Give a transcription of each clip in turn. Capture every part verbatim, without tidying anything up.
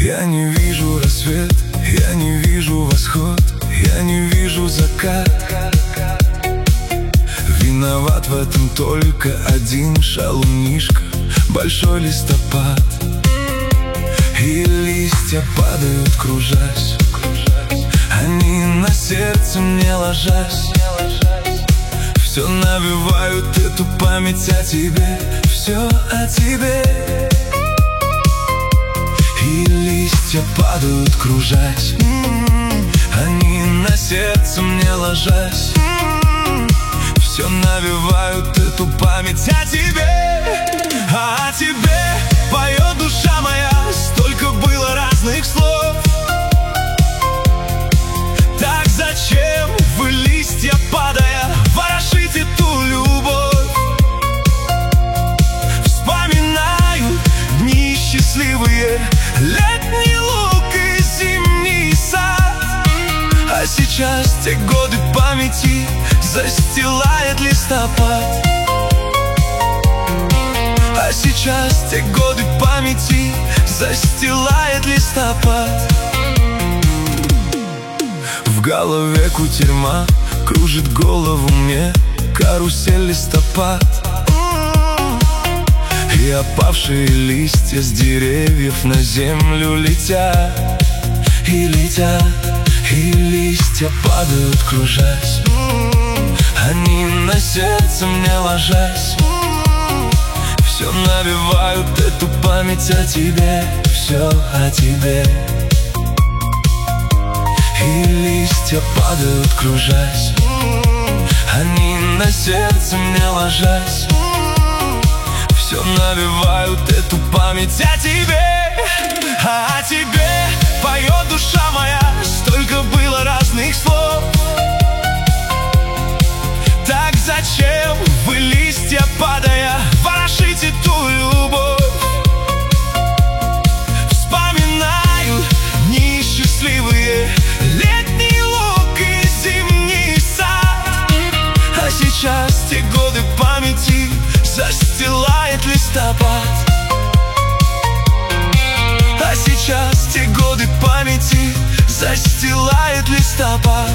Я не вижу рассвет, я не вижу восход, я не вижу закат. Виноват в этом только один шалунишка, большой листопад. И листья падают, кружась, они на сердце мне ложась. Все навевают эту память о тебе, все о тебе. И листья падают, кружась, они на сердце мне ложась. Все навевают эту память о тебе, а о тебе поет душа моя. Столько было разных слов. Так зачем вы, листья падая, ворошите ту любовь? Вспоминаю дни счастливые, летний луг и зимний сад. А сейчас те годы памяти застилает листопад. А сейчас те годы памяти застилает листопад. В голове кутерьма, кружит голову мне карусель листопад. И опавшие листья с деревьев на землю летят. И летят, и листья падают, кружась, они на сердце мне ложась. Все навевают эту память о тебе, все о тебе. И листья падают, кружась, они на сердце мне ложась. Все навевают эту память о тебе, а о тебе поет душа моя. Столько было разных слов. Так зачем вы, листья падая, ворошите ту любовь? Вспоминаю дни счастливые, летний луг и зимний сад. А сейчас те годы памяти застилает листопад. А сейчас те годы памяти застилает листопад.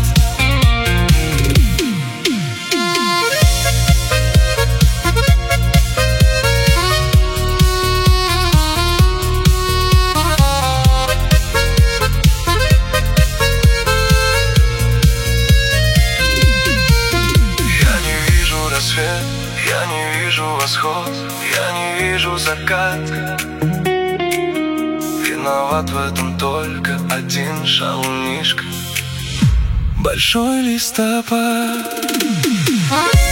Я не вижу восход, я не вижу закат. Виноват в этом только один шалунишка, большой листопад.